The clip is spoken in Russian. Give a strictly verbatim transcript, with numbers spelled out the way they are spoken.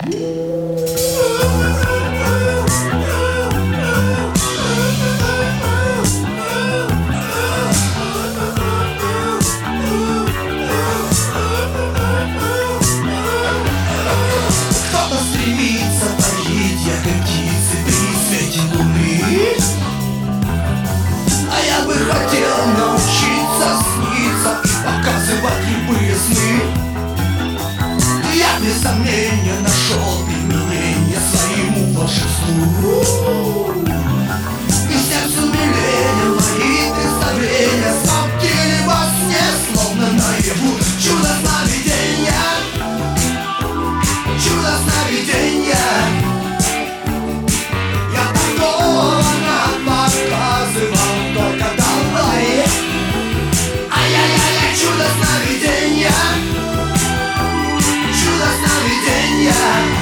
Кто-то стремится парить, я как птицы при свете луны. А я бы хотел научиться сниться и показывать любые сны. Я без сомнения нашел применение своему волшебству. И сердцу милее мои представления, сладки ли во сне, словно наяву. Чудо сновидения, чудо сновидения. Я такого нам показывал только давай. Ай-яй-яй, чудо сновидения, чудо сновидения.